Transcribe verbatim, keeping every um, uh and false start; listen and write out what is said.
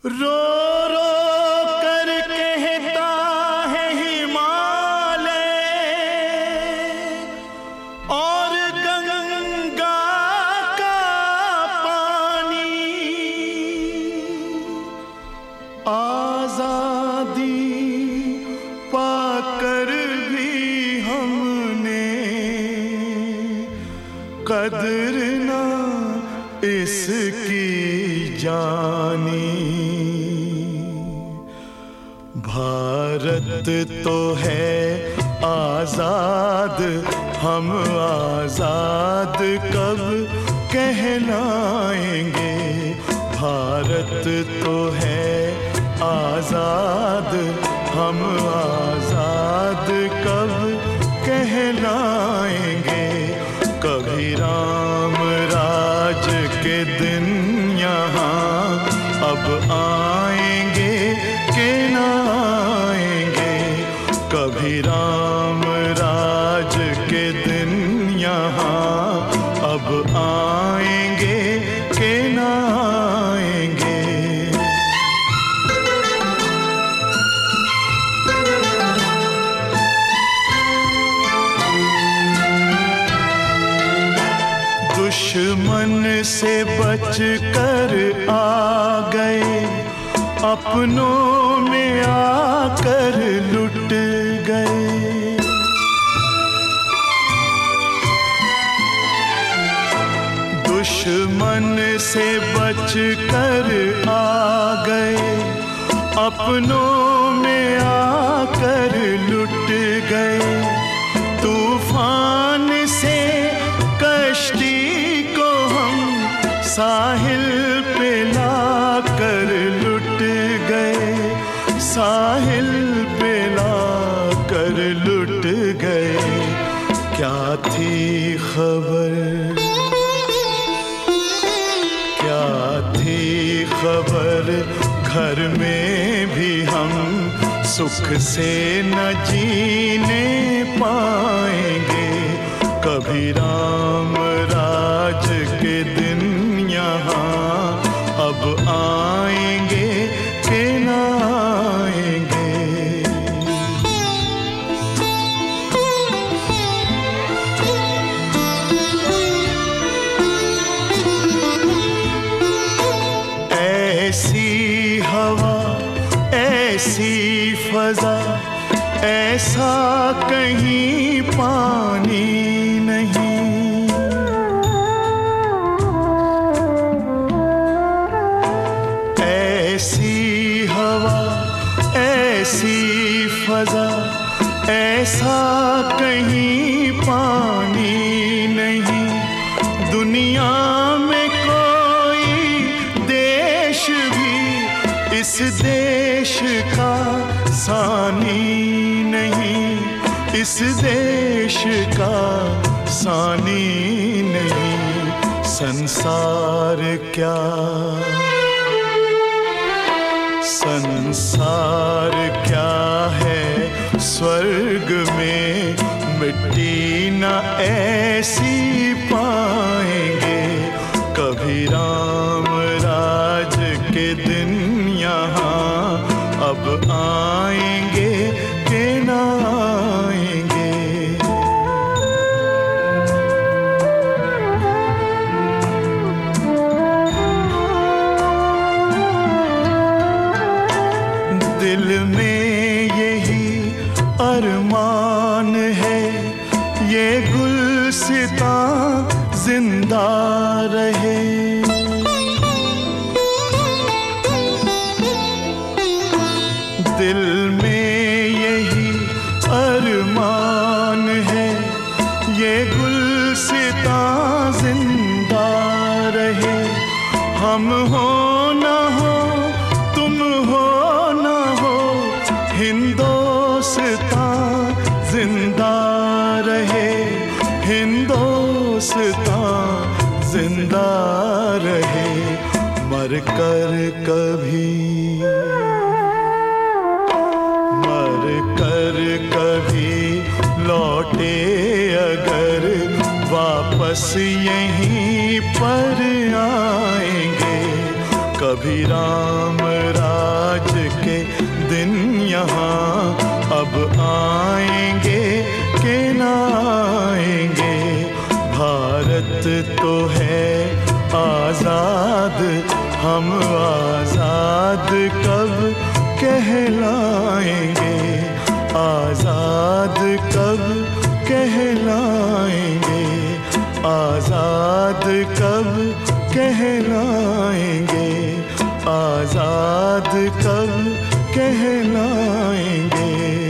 रो रो कर कहता है हिमालय और गंगा का पानी, आजादी पाकर भी हमने कदर ना इसकी जानी। भारत तो है आजाद, हम आजाद कब कहलाएंगे। भारत तो है आजाद, हम आजाद कब कहलाएंगे। कभी राम राज के दिन यहाँ अब आएंगे कि ना आएंगे। कभी राम राज के दिन यहाँ अब आएंगे कि ना आएंगे। दुश्मन से बच कर आ गए, अपनों में आकर लुट गए। दुश्मन से बच कर आ गए, अपनों में आकर लुट गए। तूफान से कश्ती को हम साहिल पे लाकर लुट गए, साहिल पे लाकर लुट गए। क्या थी खबर, क्या थी खबर, घर में भी हम सुख से न जीने पाएंगे। कभी राम राज के दिन यहाँ अब आएंगे कि ना आएंगे। ऐसी हवा, ऐसी फजा, ऐसा कहीं पानी नहीं। ऐसी हवा, ऐसी फजा, ऐसा कहीं पानी नहीं। दुनिया में कोई देश भी इस देश का सानी नहीं, इस देश का सानी नहीं। संसार क्या, संसार क्या है स्वर्ग में, मिट्टी न ऐसी पाएंगे। कभी राम राज के दिन यहाँ अब आएंगे कि ना आएंगे। दिल में यही अरमान है, ये गुलसितां जिंदा रहे। दिल में यही अरमान है, ये गुलसितां जिंदा रहे। हम हो ना हो, तुम हो ना हो, हिंदोस्तां जिंदा रहे। हिंदोस्तां जिंदा रहे। मर कर कभी, मर कर कभी लौटे अगर वापस यहीं पर आएंगे। कभी राम राज के दिन यहाँ अब आएंगे कि ना आएंगे। भारत तो है आजाद, हम आजाद कब कहलाएंगे, आजाद कब कहलाएंगे, आजाद कब कहलाएंगे, आजाद कब कहलाएंगे।